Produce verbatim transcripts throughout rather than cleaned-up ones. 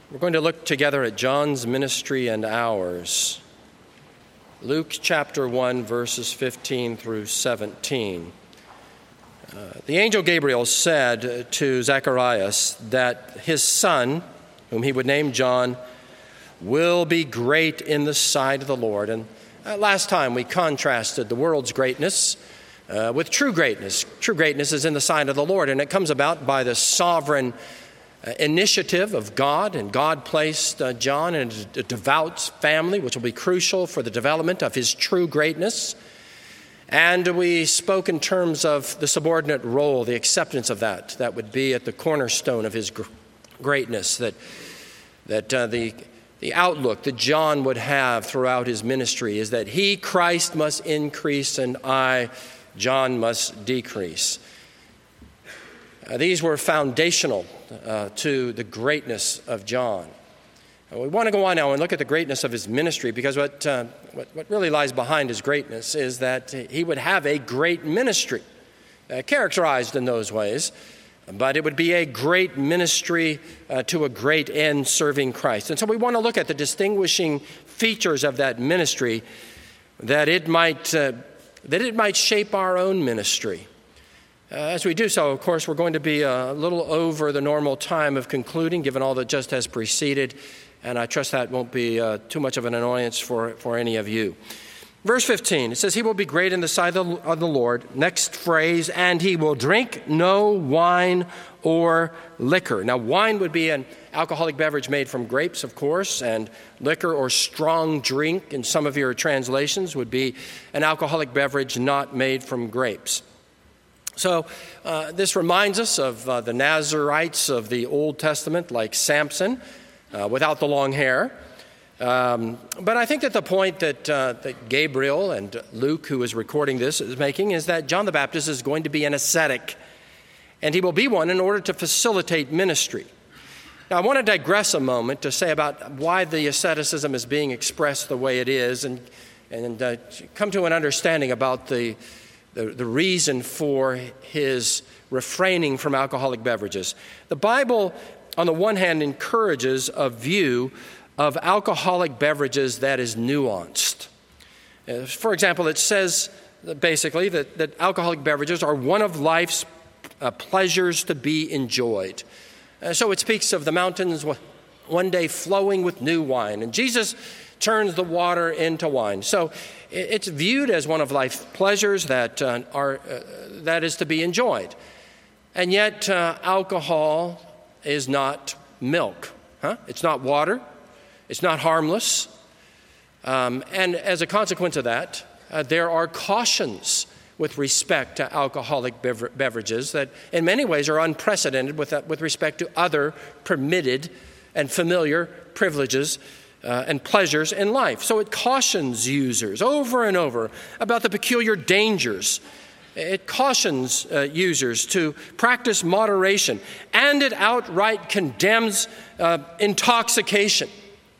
We're going to look together at John's ministry and ours. Luke chapter one, verses fifteen through seventeen. Uh, the angel Gabriel said to Zacharias that his son, whom he would name John, will be great in the sight of the Lord. And uh, last time we contrasted the world's greatness uh, with true greatness. True greatness is in the sight of the Lord, and it comes about by the sovereign Uh, initiative of God, and God placed uh, John in a, a devout family, which will be crucial for the development of his true greatness. And we spoke in terms of the subordinate role, the acceptance of that, that would be at the cornerstone of his gr- greatness, that that uh, the the outlook that John would have throughout his ministry is that he, Christ, must increase and I, John, must decrease. Uh, these were foundational uh, to the greatness of John. Uh, we want to go on now and look at the greatness of his ministry, because what, uh, what, what really lies behind his greatness is that he would have a great ministry, uh, characterized in those ways, but it would be a great ministry uh, to a great end, serving Christ. And so we want to look at the distinguishing features of that ministry, that it might, uh, that it might shape our own ministry. Uh, as we do so, of course, we're going to be a little over the normal time of concluding, given all that just has preceded, and I trust that won't be uh, too much of an annoyance for, for any of you. Verse fifteen, it says, he will be great in the sight of the, of the Lord. Next phrase, and he will drink no wine or liquor. Now, wine would be an alcoholic beverage made from grapes, of course, and liquor or strong drink in some of your translations would be an alcoholic beverage not made from grapes. So uh, this reminds us of uh, the Nazarites of the Old Testament, like Samson, uh, without the long hair. Um, but I think that the point that, uh, that Gabriel and Luke, who is recording this, is making is that John the Baptist is going to be an ascetic, and he will be one in order to facilitate ministry. Now, I want to digress a moment to say about why the asceticism is being expressed the way it is, and, and uh, come to an understanding about the The, the reason for his refraining from alcoholic beverages. The Bible, on the one hand, encourages a view of alcoholic beverages that is nuanced. Uh, for example, it says basically that, that alcoholic beverages are one of life's uh, pleasures to be enjoyed. Uh, so it speaks of the mountains one day flowing with new wine, and Jesus turns the water into wine. So it's viewed as one of life's pleasures that uh, are uh, that is to be enjoyed. And yet uh, alcohol is not milk. Huh? It's not water. It's not harmless. Um, and as a consequence of that, uh, there are cautions with respect to alcoholic bever- beverages that in many ways are unprecedented with, uh, with respect to other permitted and familiar privileges Uh, and pleasures in life. So it cautions users over and over about the peculiar dangers. It cautions uh, users to practice moderation, and it outright condemns uh, intoxication.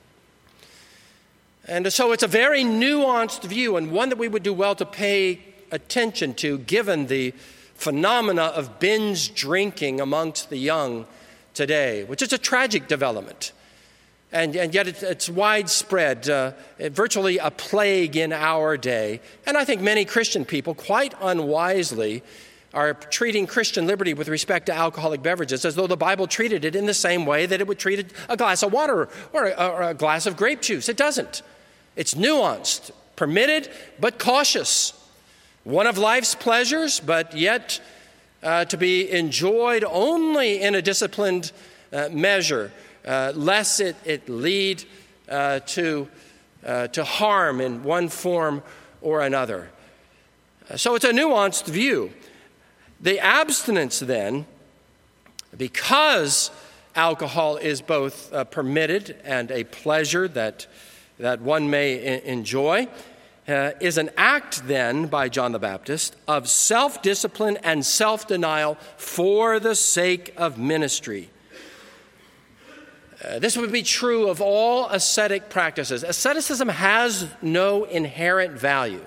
And so it's a very nuanced view, and one that we would do well to pay attention to, given the phenomena of binge drinking amongst the young today, which is a tragic development. And, and yet it, it's widespread, uh, virtually a plague in our day. And I think many Christian people, quite unwisely, are treating Christian liberty with respect to alcoholic beverages as though the Bible treated it in the same way that it would treat a glass of water or a, or a glass of grape juice. It doesn't. It's nuanced, permitted, but cautious. One of life's pleasures, but yet uh, to be enjoyed only in a disciplined uh, measure, Uh, lest it, it lead uh, to, uh, to harm in one form or another. Uh, so it's a nuanced view. The abstinence then, because alcohol is both uh, permitted and a pleasure that, that one may I- enjoy, uh, is an act then by John the Baptist of self-discipline and self-denial for the sake of ministry. Uh, this would be true of all ascetic practices. Asceticism has no inherent value.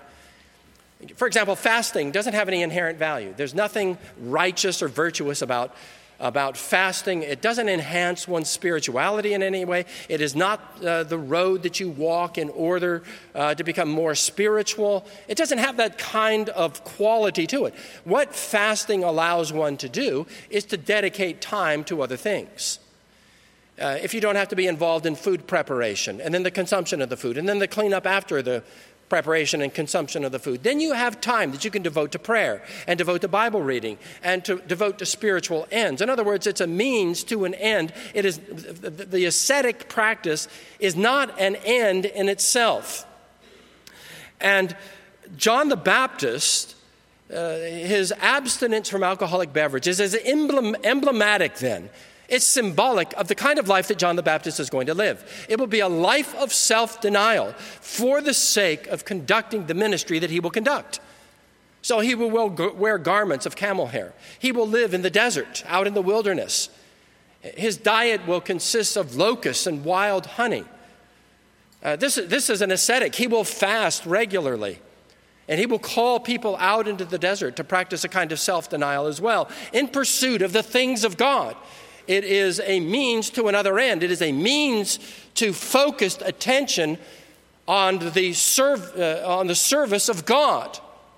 For example, fasting doesn't have any inherent value. There's nothing righteous or virtuous about about fasting. It doesn't enhance one's spirituality in any way. It is not uh, the road that you walk in order uh, to become more spiritual. It doesn't have that kind of quality to it. What fasting allows one to do is to dedicate time to other things. Uh, if you don't have to be involved in food preparation and then the consumption of the food and then the cleanup after the preparation and consumption of the food, then you have time that you can devote to prayer and devote to Bible reading and to devote to spiritual ends. In other words, it's a means to an end. It is the ascetic practice is not an end in itself. And John the Baptist, uh, his abstinence from alcoholic beverages is emblem, emblematic then. It's symbolic of the kind of life that John the Baptist is going to live. It will be a life of self-denial for the sake of conducting the ministry that he will conduct. So he will wear garments of camel hair. He will live in the desert, out in the wilderness. His diet will consist of locusts and wild honey. Uh, this, this is an ascetic. He will fast regularly. And he will call people out into the desert to practice a kind of self-denial as well, in pursuit of the things of God. It is a means to another end. It is a means to focused attention on the, serv- uh, on the service of God.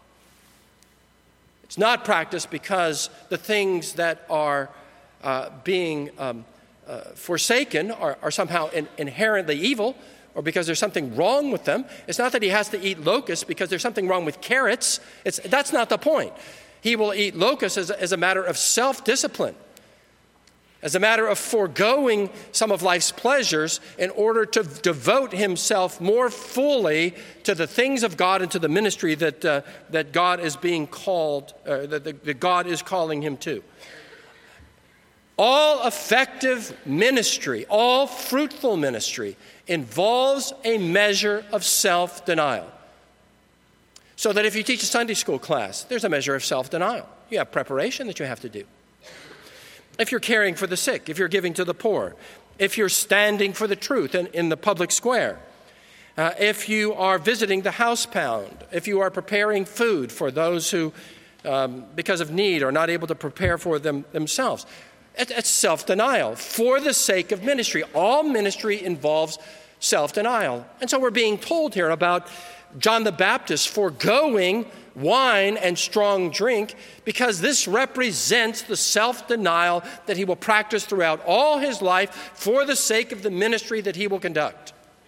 It's not practiced because the things that are uh, being um, uh, forsaken are, are somehow in- inherently evil, or because there's something wrong with them. It's not that he has to eat locusts because there's something wrong with carrots. It's, that's not the point. He will eat locusts as, as a matter of self-discipline, as a matter of foregoing some of life's pleasures in order to devote himself more fully to the things of God and to the ministry that uh, that God is being called, uh, that, that God is calling him to. All effective ministry, all fruitful ministry involves a measure of self-denial. So that if you teach a Sunday school class, there's a measure of self-denial. You have preparation that you have to do. If you're caring for the sick, if you're giving to the poor, if you're standing for the truth in, in the public square, uh, if you are visiting the housebound, if you are preparing food for those who, um, because of need, are not able to prepare for them themselves, it, it's self-denial for the sake of ministry. All ministry involves self-denial. And so we're being told here about John the Baptist foregoing wine and strong drink because this represents the self-denial that he will practice throughout all his life for the sake of the ministry that he will conduct.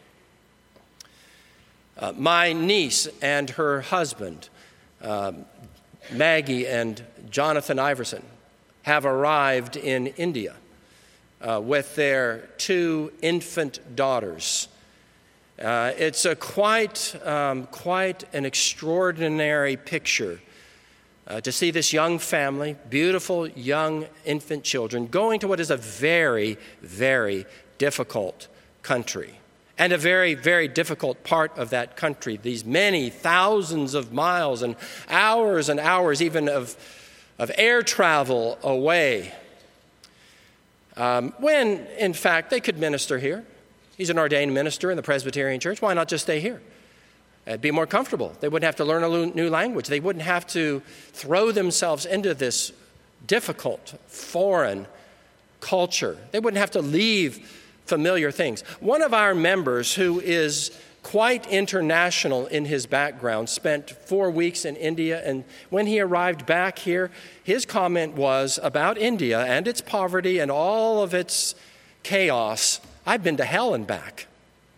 Uh, my niece and her husband, um, Maggie and Jonathan Iverson, have arrived in India uh, with their two infant daughters. Uh, it's a quite, um, quite an extraordinary picture uh, to see this young family, beautiful young infant children, going to what is a very, very difficult country. And a very, very difficult part of that country. These many thousands of miles and hours and hours even of, of air travel away. Um, when, in fact, they could minister here. He's an ordained minister in the Presbyterian Church. Why not just stay here? It'd be more comfortable. They wouldn't have to learn a new language. They wouldn't have to throw themselves into this difficult, foreign culture. They wouldn't have to leave familiar things. One of our members, who is quite international in his background, spent four weeks in India, and when he arrived back here, his comment was about India and its poverty and all of its chaos. I've been to hell and back.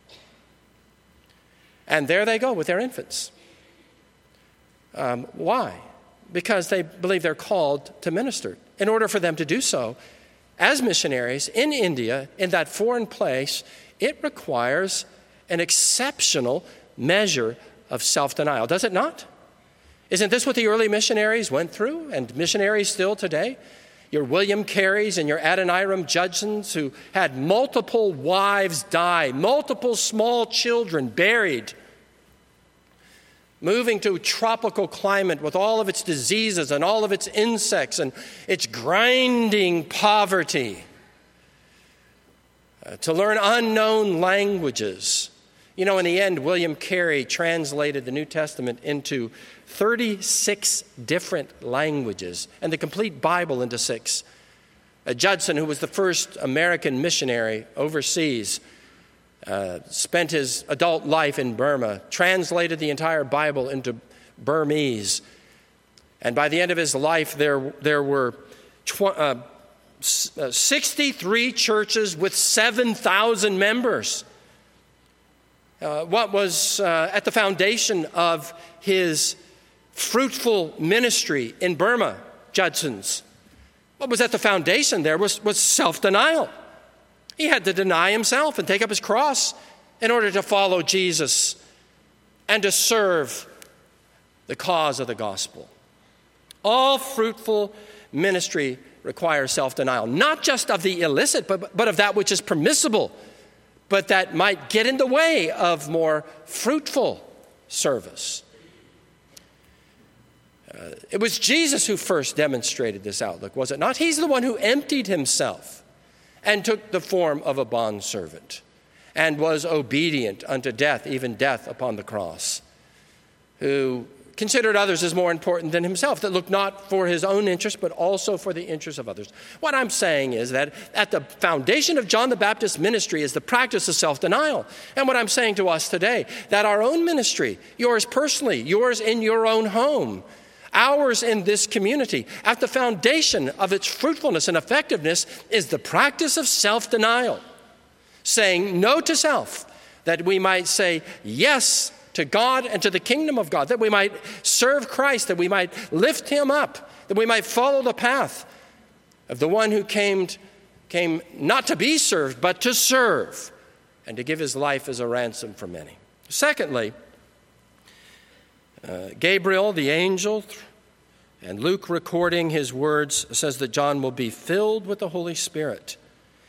And there they go with their infants. Um, why? Because they believe they're called to minister. In order for them to do so, as missionaries in India, in that foreign place, it requires an exceptional measure of self-denial, does it not? Isn't this what the early missionaries went through, and missionaries still today? Your William Careys and your Adoniram Judsons, who had multiple wives die, multiple small children buried, moving to a tropical climate with all of its diseases and all of its insects and its grinding poverty, uh, to learn unknown languages. You know, in the end, William Carey translated the New Testament into thirty-six different languages and the complete Bible into six. Uh, Judson, who was the first American missionary overseas, uh, spent his adult life in Burma, translated the entire Bible into Burmese. And by the end of his life, there, there were tw- uh, sixty-three churches with seven thousand members. Uh, what was uh, at the foundation of his fruitful ministry in Burma, Judson's, what was at the foundation there was, was self-denial. He had to deny himself and take up his cross in order to follow Jesus and to serve the cause of the gospel. All fruitful ministry requires self-denial, not just of the illicit, but, but of that which is permissible, but that might get in the way of more fruitful service. Uh, it was Jesus who first demonstrated this outlook, was it not? He's the one who emptied himself and took the form of a bondservant and was obedient unto death, even death upon the cross, who considered others as more important than himself, that looked not for his own interest, but also for the interest of others. What I'm saying is that at the foundation of John the Baptist's ministry is the practice of self-denial. And what I'm saying to us today, that our own ministry, yours personally, yours in your own home, ours in this community, at the foundation of its fruitfulness and effectiveness is the practice of self-denial, saying no to self, that we might say yes to God and to the kingdom of God, that we might serve Christ, that we might lift him up, that we might follow the path of the one who came, came not to be served, but to serve and to give his life as a ransom for many. Secondly, uh, Gabriel, the angel, and Luke recording his words, says that John will be filled with the Holy Spirit.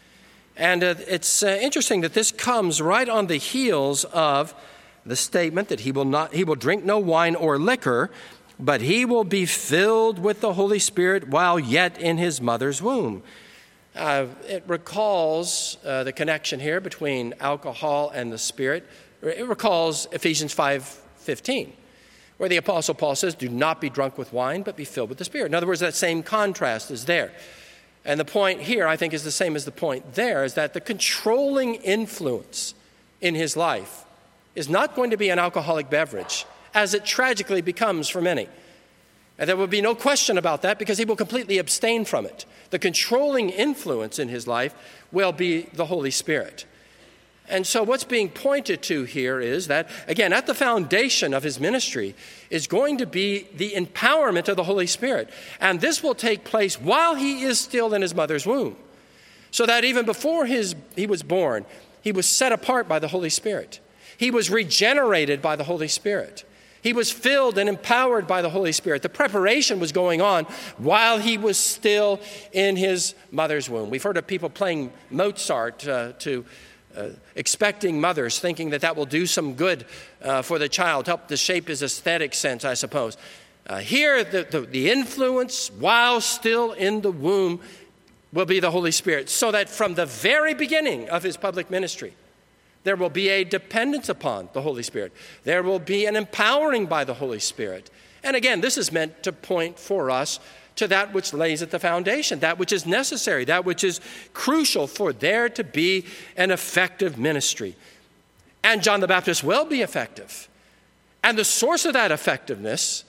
And uh, it's uh, interesting that this comes right on the heels of the statement that he will not, he will drink no wine or liquor, but he will be filled with the Holy Spirit while yet in his mother's womb. Uh, it recalls uh, the connection here between alcohol and the Spirit. It recalls Ephesians five fifteen, where the Apostle Paul says, do not be drunk with wine, but be filled with the Spirit. In other words, that same contrast is there. And the point here, I think, is the same as the point there, is that the controlling influence in his life is not going to be an alcoholic beverage, as it tragically becomes for many. And there will be no question about that because he will completely abstain from it. The controlling influence in his life will be the Holy Spirit. And so what's being pointed to here is that, again, at the foundation of his ministry is going to be the empowerment of the Holy Spirit. And this will take place while he is still in his mother's womb. So that even before his, he was born, he was set apart by the Holy Spirit. He was regenerated by the Holy Spirit. He was filled and empowered by the Holy Spirit. The preparation was going on while he was still in his mother's womb. We've heard of people playing Mozart uh, to uh, expecting mothers, thinking that that will do some good uh, for the child, help to shape his aesthetic sense, I suppose. Uh, here, the, the, the influence while still in the womb will be the Holy Spirit, so that from the very beginning of his public ministry, there will be a dependence upon the Holy Spirit. There will be an empowering by the Holy Spirit. And again, this is meant to point for us to that which lays at the foundation, that which is necessary, that which is crucial for there to be an effective ministry. And John the Baptist will be effective. And the source of that effectiveness,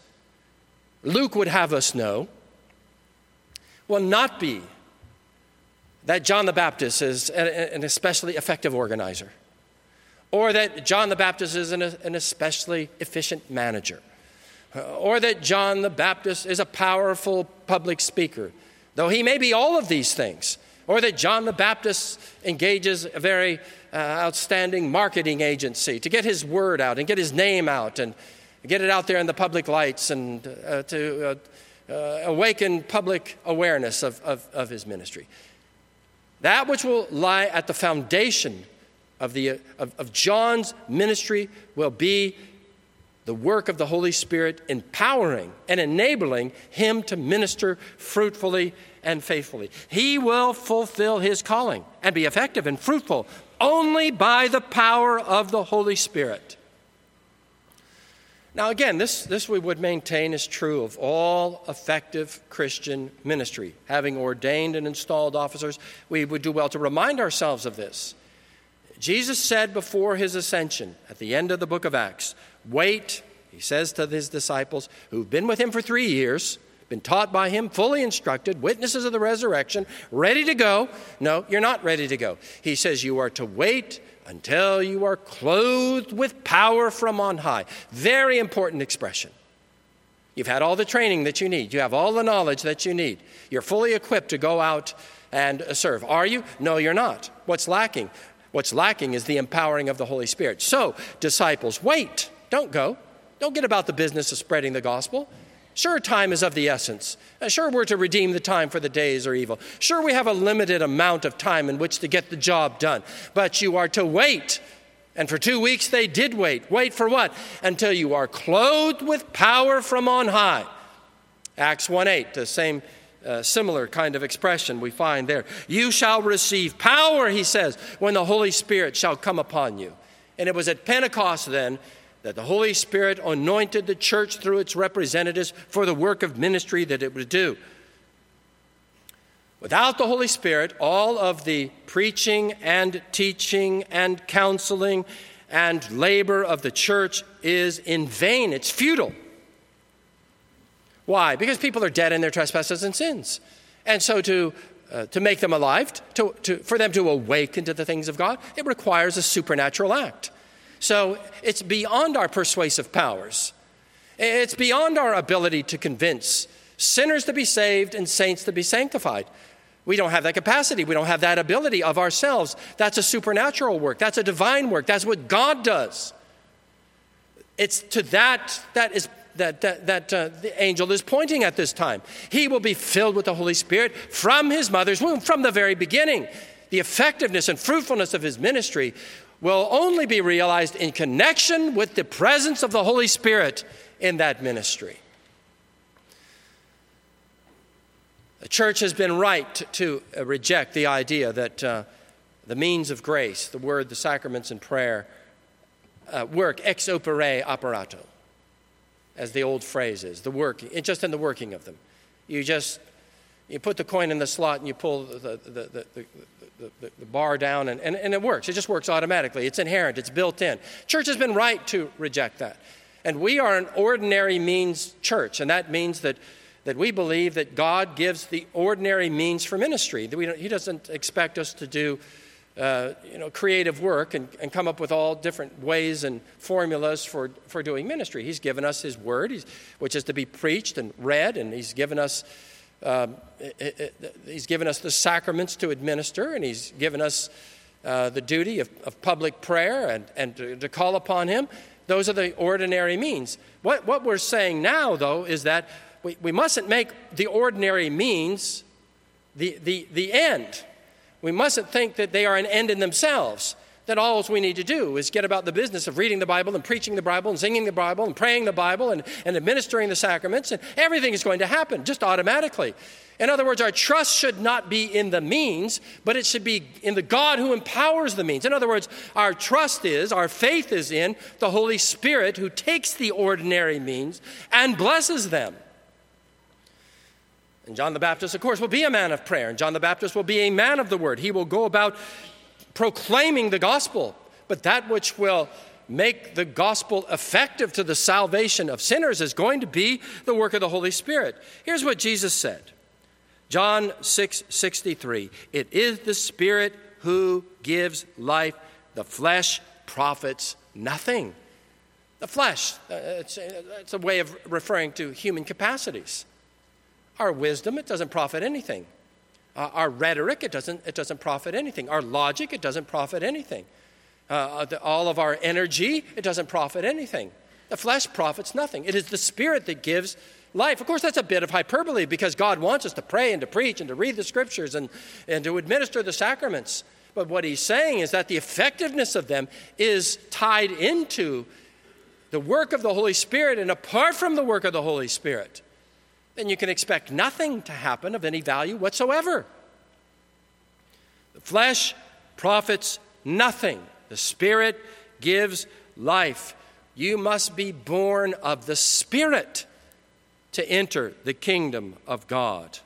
Luke would have us know, will not be that John the Baptist is an especially effective organizer, or that John the Baptist is an, an especially efficient manager, or that John the Baptist is a powerful public speaker, though he may be all of these things, or that John the Baptist engages a very uh, outstanding marketing agency to get his word out and get his name out and get it out there in the public lights and uh, to uh, uh, awaken public awareness of, of, of his ministry. That which will lie at the foundation of, the, of, of John's ministry will be the work of the Holy Spirit empowering and enabling him to minister fruitfully and faithfully. He will fulfill his calling and be effective and fruitful only by the power of the Holy Spirit. Now again, this, this we would maintain is true of all effective Christian ministry. Having ordained and installed officers, we would do well to remind ourselves of this. Jesus said before his ascension, at the end of the book of Acts, wait, he says to his disciples who've been with him for three years, been taught by him, fully instructed, witnesses of the resurrection, ready to go. No, you're not ready to go. He says you are to wait until you are clothed with power from on high. Very important expression. You've had all the training that you need. You have all the knowledge that you need. You're fully equipped to go out and serve. Are you? No, you're not. What's lacking? What's lacking is the empowering of the Holy Spirit. So, disciples, wait. Don't go. Don't get about the business of spreading the gospel. Sure, time is of the essence. Sure, we're to redeem the time for the days are evil. Sure, we have a limited amount of time in which to get the job done. But you are to wait. And for two weeks they did wait. Wait for what? Until you are clothed with power from on high. Acts one eight, the same uh, similar kind of expression we find there. You shall receive power, he says, when the Holy Spirit shall come upon you. And it was at Pentecost then that the Holy Spirit anointed the church through its representatives for the work of ministry that it would do. Without the Holy Spirit, all of the preaching and teaching and counseling and labor of the church is in vain. It's futile. Why? Because people are dead in their trespasses and sins. And so to uh, to make them alive, to, to, for them to awaken to the things of God, it requires a supernatural act. So it's beyond our persuasive powers. It's beyond our ability to convince sinners to be saved and saints to be sanctified. We don't have that capacity. We don't have that ability of ourselves. That's a supernatural work. That's a divine work. That's what God does. It's to that that is that that, that uh, the angel is pointing at this time. He will be filled with the Holy Spirit from his mother's womb, from the very beginning. The effectiveness and fruitfulness of his ministry will only be realized in connection with the presence of the Holy Spirit in that ministry. The church has been right to, to reject the idea that uh, the means of grace, the word, the sacraments, and prayer uh, work ex opere operato, as the old phrase is, the work, just in the working of them. You just, you put the coin in the slot and you pull the, the, the, the, the The, the, the bar down, and, and, and it works. It just works automatically. It's inherent. It's built in. Church has been right to reject that. And we are an ordinary means church, and that means that, that we believe that God gives the ordinary means for ministry. That we don't, he doesn't expect us to do uh, you know, creative work and, and come up with all different ways and formulas for, for doing ministry. He's given us his word, he's, which is to be preached and read, and he's given us Um, it, it, he's given us the sacraments to administer, and he's given us uh, the duty of, of public prayer and, and to, to call upon him. Those are the ordinary means. What, what we're saying now, though, is that we, we mustn't make the ordinary means the, the, the end. We mustn't think that they are an end in themselves, that all we need to do is get about the business of reading the Bible and preaching the Bible and singing the Bible and praying the Bible and, and administering the sacraments, and everything is going to happen just automatically. In other words, our trust should not be in the means, but it should be in the God who empowers the means. In other words, our trust is, our faith is in the Holy Spirit who takes the ordinary means and blesses them. And John the Baptist, of course, will be a man of prayer, and John the Baptist will be a man of the word. He will go about proclaiming the gospel, but that which will make the gospel effective to the salvation of sinners is going to be the work of the Holy Spirit. Here's what Jesus said. John six sixty-three. It is the Spirit who gives life. The flesh profits nothing. The flesh, uh, it's, it's a way of referring to human capacities. Our wisdom, it doesn't profit anything. Uh, our rhetoric, it doesn't, it doesn't profit anything. Our logic, it doesn't profit anything. Uh, the, all of our energy, it doesn't profit anything. The flesh profits nothing. It is the Spirit that gives life. Of course, that's a bit of hyperbole because God wants us to pray and to preach and to read the Scriptures and, and to administer the sacraments. But what he's saying is that the effectiveness of them is tied into the work of the Holy Spirit, and apart from the work of the Holy Spirit, then you can expect nothing to happen of any value whatsoever. The flesh profits nothing. The Spirit gives life. You must be born of the Spirit to enter the kingdom of God.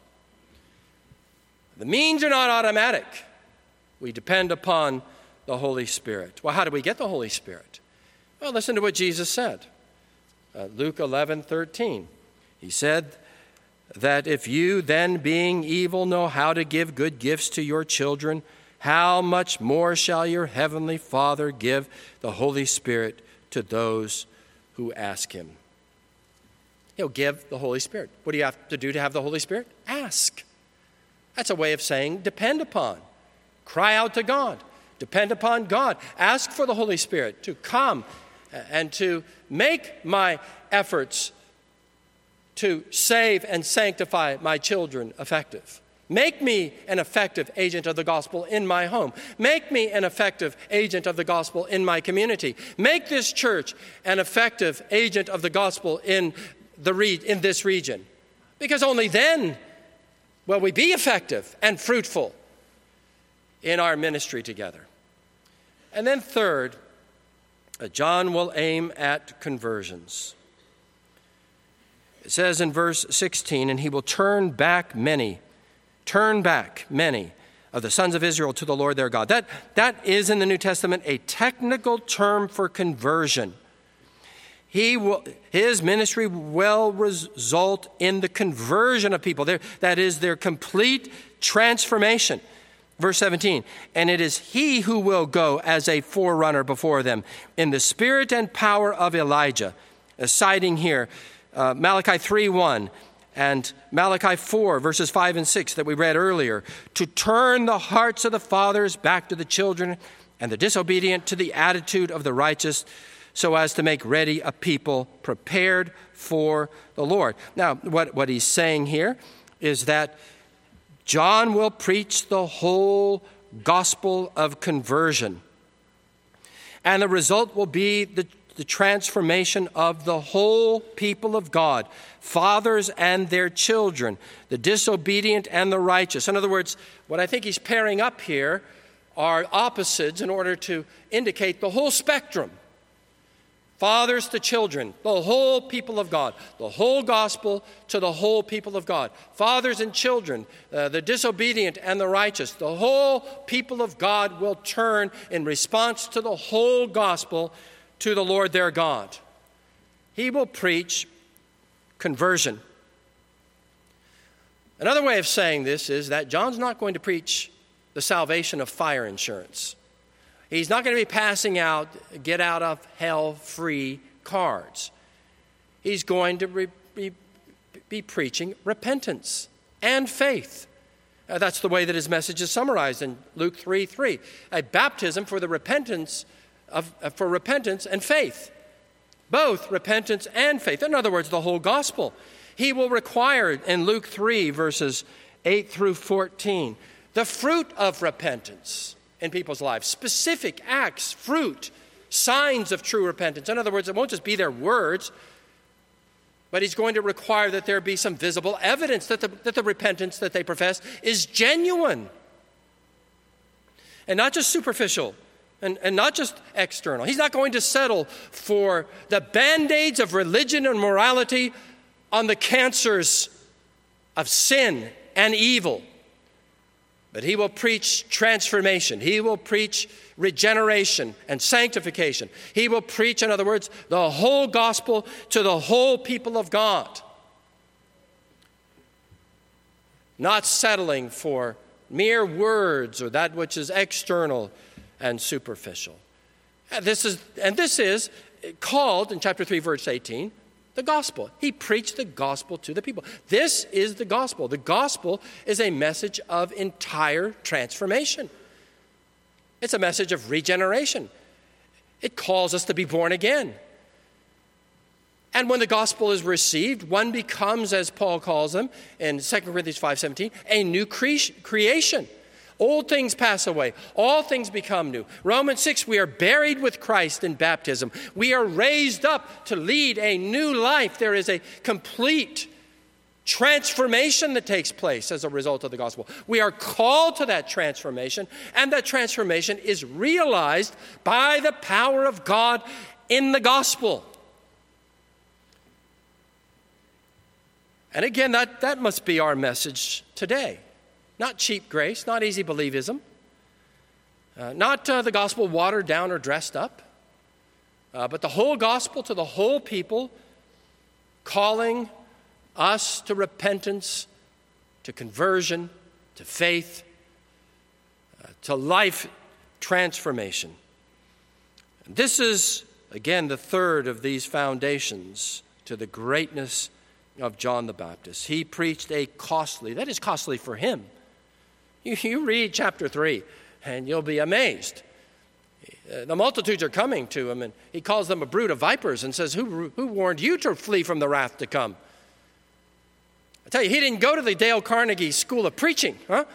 The means are not automatic. We depend upon the Holy Spirit. Well, how do we get the Holy Spirit? Well, listen to what Jesus said. Uh, Luke eleven thirteen. He said that if you then, being evil, know how to give good gifts to your children, how much more shall your heavenly Father give the Holy Spirit to those who ask him? He'll give the Holy Spirit. What do you have to do to have the Holy Spirit? Ask. That's a way of saying depend upon. Cry out to God. Depend upon God. Ask for the Holy Spirit to come and to make my efforts to save and sanctify my children effective. Make me an effective agent of the gospel in my home. Make me an effective agent of the gospel in my community. Make this church an effective agent of the gospel in the re- in this region. Because only then will we be effective and fruitful in our ministry together. And then third, John will aim at conversions. It says in verse sixteen, and he will turn back many, turn back many of the sons of Israel to the Lord their God. That, that is in the New Testament a technical term for conversion. He will, his ministry will result in the conversion of people. Their, that is their complete transformation. Verse seventeen, and it is he who will go as a forerunner before them in the spirit and power of Elijah. Uh, citing here uh, Malachi three one and Malachi four, verses five and six that we read earlier, to turn the hearts of the fathers back to the children and the disobedient to the attitude of the righteous, so as to make ready a people prepared for the Lord. Now, what, what he's saying here is that John will preach the whole gospel of conversion. And the result will be the, the transformation of the whole people of God, fathers and their children, the disobedient and the righteous. In other words, what I think he's pairing up here are opposites in order to indicate the whole spectrum. Fathers to children, the whole people of God, the whole gospel to the whole people of God. Fathers and children, uh, the disobedient and the righteous, the whole people of God will turn in response to the whole gospel to the Lord their God. He will preach conversion. Another way of saying this is that John's not going to preach the salvation of fire insurance. He's not going to be passing out get out of hell free cards. He's going to re- be, be preaching repentance and faith. Uh, that's the way that his message is summarized in Luke three three. A baptism for the repentance of uh, for repentance and faith. Both repentance and faith. In other words, the whole gospel. He will require in Luke three verses eight through fourteen the fruit of repentance in people's lives, specific acts, fruit, signs of true repentance. In other words, it won't just be their words, but he's going to require that there be some visible evidence that the, that the repentance that they profess is genuine and not just superficial and, and not just external. He's not going to settle for the band-aids of religion and morality on the cancers of sin and evil. But he will preach transformation. He will preach regeneration and sanctification. He will preach, in other words, the whole gospel to the whole people of God. Not settling for mere words or that which is external and superficial. And this is, and this is called, in chapter three, verse eighteen, the gospel. He preached the gospel to the people. This is the gospel. The gospel is a message of entire transformation. It's a message of regeneration. It calls us to be born again. And when the gospel is received, one becomes, as Paul calls them in Second Corinthians five seventeen, a new cre- creation. Old things pass away. All things become new. Romans six, we are buried with Christ in baptism. We are raised up to lead a new life. There is a complete transformation that takes place as a result of the gospel. We are called to that transformation, and that transformation is realized by the power of God in the gospel. And again, that, that must be our message today. Not cheap grace, not easy believism, uh, not uh, the gospel watered down or dressed up, uh, but the whole gospel to the whole people, calling us to repentance, to conversion, to faith, uh, to life transformation. This is, again, the third of these foundations to the greatness of John the Baptist. He preached a costly, that is costly for him. You, you read chapter three, and you'll be amazed. Uh, the multitudes are coming to him, and he calls them a brood of vipers and says, who, who warned you to flee from the wrath to come? I tell you, he didn't go to the Dale Carnegie School of Preaching, huh?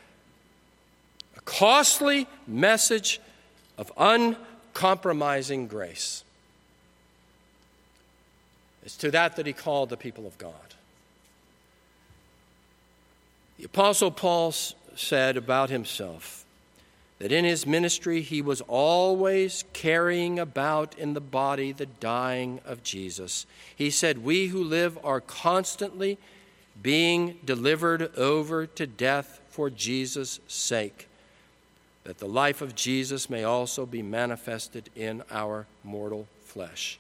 A costly message of uncompromising grace. It's to that that he called the people of God. The Apostle Paul said about himself that in his ministry he was always carrying about in the body the dying of Jesus. He said, we who live are constantly being delivered over to death for Jesus' sake, that the life of Jesus may also be manifested in our mortal flesh.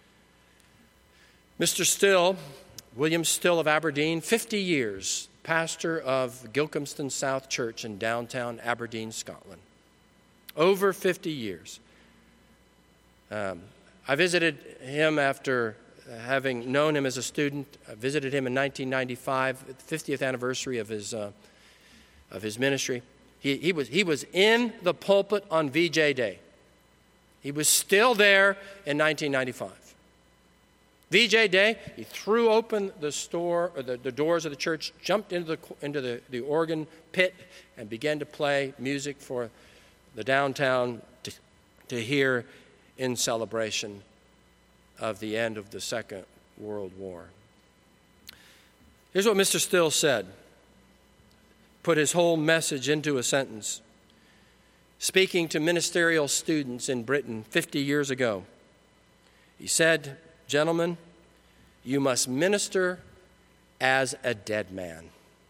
Mister Still, William Still of Aberdeen, fifty years, pastor of Gilcomston South Church in downtown Aberdeen, Scotland. Over fifty years. Um, I visited him after having known him as a student. I visited him in nineteen ninety-five, the fiftieth anniversary of his uh, of his ministry. He, he was he was in the pulpit on V J Day. He was still there in nineteen ninety-five. V J Day, he threw open the store or the, the doors of the church, jumped into the into the, the organ pit, and began to play music for the downtown to, to hear in celebration of the end of the Second World War. Here's what Mister Still said. Put his whole message into a sentence. Speaking to ministerial students in Britain fifty years ago, he said, gentlemen, you must minister as a dead man.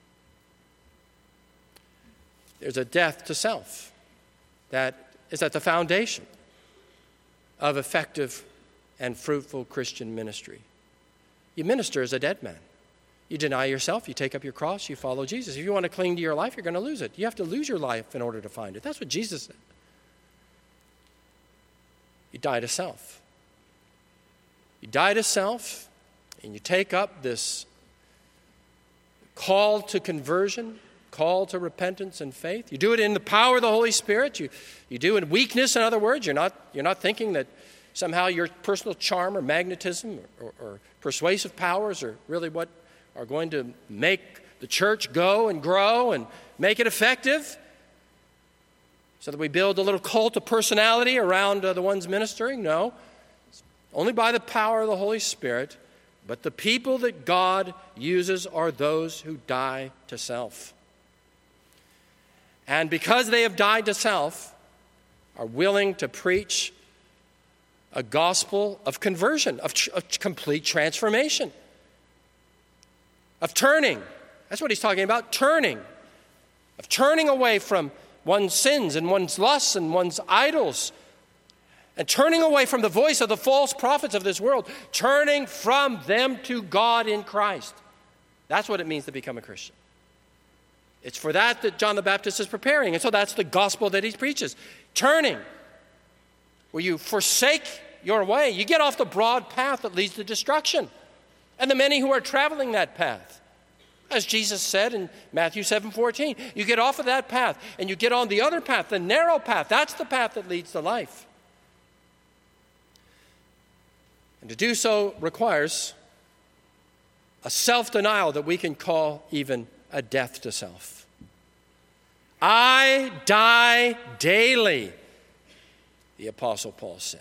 There's a death to self that is at the foundation of effective and fruitful Christian ministry. You minister as a dead man. You deny yourself, you take up your cross, you follow Jesus. If you want to cling to your life, you're going to lose it. You have to lose your life in order to find it. That's what Jesus said. You die to self. You die to self, and you take up this call to conversion, call to repentance and faith. You do it in the power of the Holy Spirit. You, you do it in weakness, in other words. You're not, you're not thinking that somehow your personal charm or magnetism or, or, or persuasive powers are really what are going to make the church go and grow and make it effective, so that we build a little cult of personality around uh, the ones ministering. No. Only by the power of the Holy Spirit. But the people that God uses are those who die to self. And because they have died to self, are willing to preach a gospel of conversion, of, tr- of complete transformation, of turning. That's what he's talking about, turning. Of turning away from one's sins and one's lusts and one's idols, and turning away from the voice of the false prophets of this world, turning from them to God in Christ. That's what it means to become a Christian. It's for that that John the Baptist is preparing. And so that's the gospel that he preaches. Turning, where you forsake your way. You get off the broad path that leads to destruction. And the many who are traveling that path. As Jesus said in Matthew seven fourteen, you get off of that path and you get on the other path, the narrow path. That's the path that leads to life. And to do so requires a self-denial that we can call even a death to self. I die daily, the Apostle Paul said.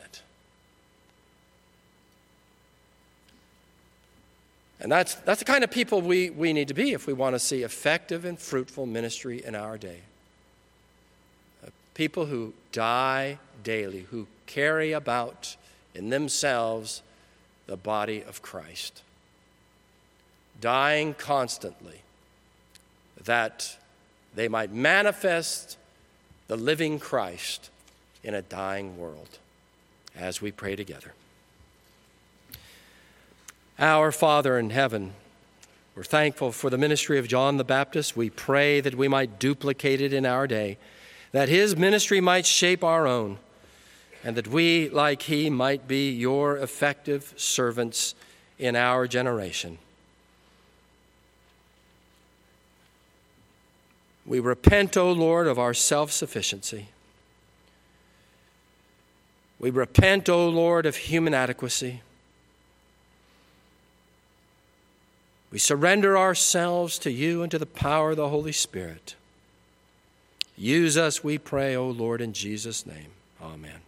And that's, that's the kind of people we, we need to be if we want to see effective and fruitful ministry in our day. Uh, people who die daily, who carry about in themselves the body of Christ, dying constantly, that they might manifest the living Christ in a dying world. As we pray together. Our Father in heaven, we're thankful for the ministry of John the Baptist. We pray that we might duplicate it in our day, that his ministry might shape our own, and that we, like he, might be your effective servants in our generation. We repent, O Lord, of our self-sufficiency. We repent, O Lord, of human adequacy. We surrender ourselves to you and to the power of the Holy Spirit. Use us, we pray, O Lord, in Jesus' name. Amen.